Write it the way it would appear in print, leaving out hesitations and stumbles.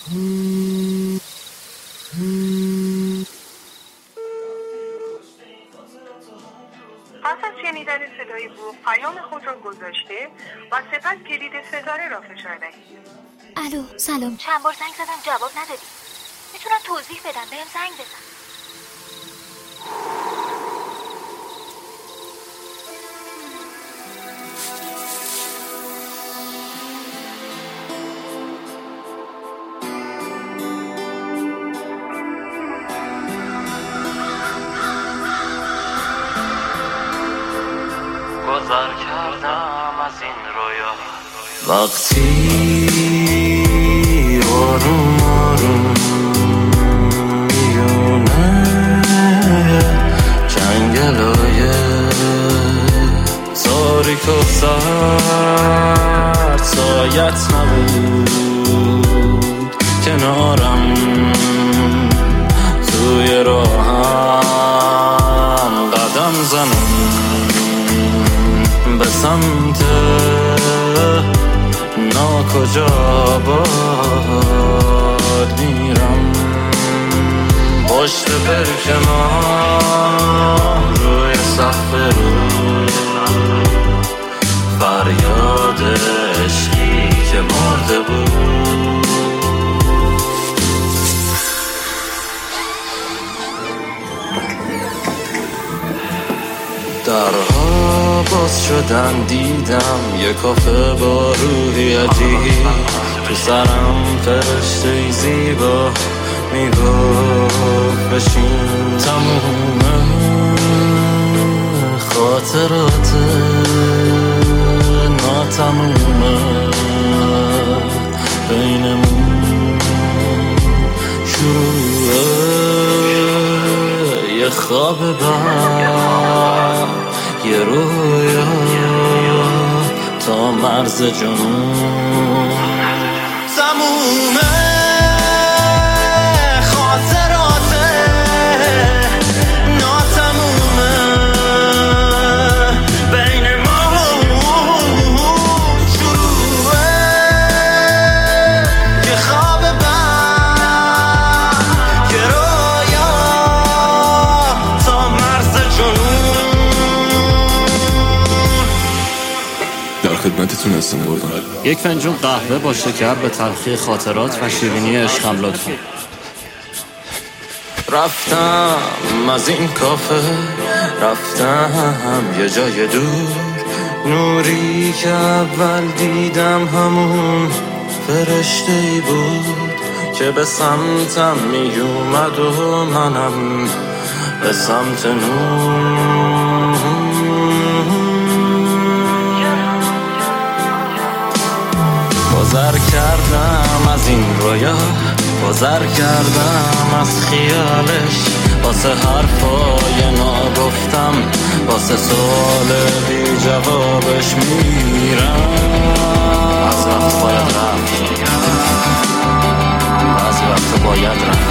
پس از شنیدن صدای بو پیام خود را گذاشته و سپس کلید ستاره را فشار دهید. الو سلام، چند بار زنگ زدم جواب ندادی. میتونم توضیح بدم، بهم زنگ بزن. گذر کردم از این رویا وقتی آروم آروم میونه جنگلای تاریک و سرد سایت نبود کنارم توی راهم قدم زنم به سمت ناکجا باد میرم پشت پرکمان روی سقف رو فریاد عشقی که مرده بود درها باز شدن دیدم یه کافه با روحی عجیب تو سرم فرشته زیبا میگفت بشین تموم خاطرات ناتمومه بینمون شروعه یه خواب بعد یه رویا تا مرز جنون تمومه خاطرات ناتمومه بین ما شروعه یه خواب بعد یه رویا تا مرز جنون در خدمتتون هستم قربان. یک فنجون قهوه با شکر به تلخی خاطرات و شیرینی عشقم لطفا. رفتم از این کافه رفتم یه جای دور نوری که اول دیدم همون فرشته‌ای بود که به سمتم می اومد و منم به سمت نور گذر کردم از این رویا گذر کردم از خیالش واسه حرفای ناگفتم واسه سوال بی جوابش میرم از وقت باید رفت، از وقت باید رفت.